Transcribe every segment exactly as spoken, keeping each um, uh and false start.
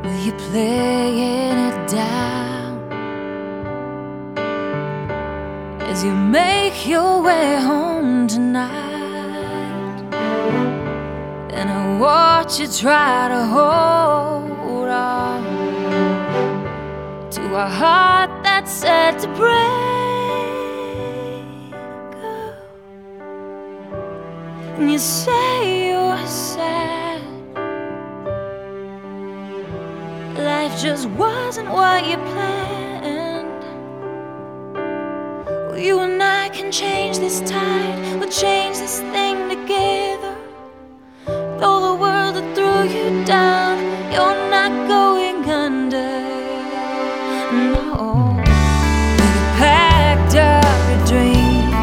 Will you playing it down as you make your way home tonight? And I watch you try to hold on to a heart that's set to break. And you say you're sad, life just wasn't what you planned. Well, you and I can change this tide, we'll change this thing together. Though the world that threw you down, you're not going under. No, you packed up your dream,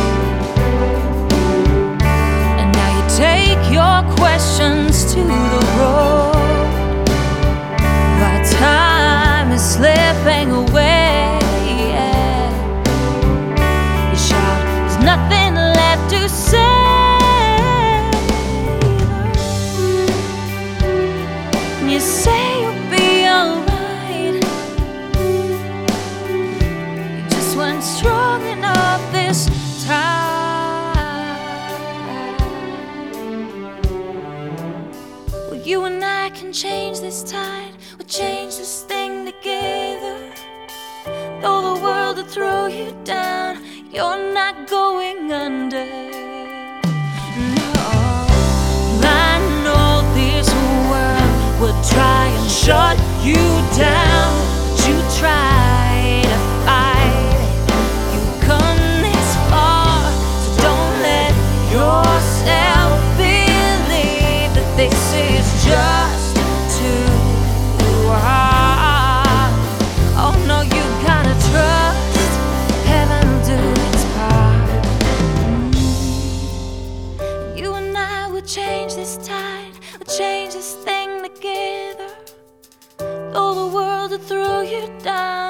and now you take your questions to the road. While time is slipping away, yeah, you shout, there's nothing left to say. You say you'll be alright, you just weren't strong enough this time. Well, you and I can change this tide, we'll change this thing together. Though the world will throw you down, you're not going under. Would try and shut you down, but you try to fight it. You come this far, so don't let yourself believe that this is just too hard. Oh no, you gotta trust heaven will do its part. Mm. You and I will change this tide, we'll change this thing together. Though the world that threw you down,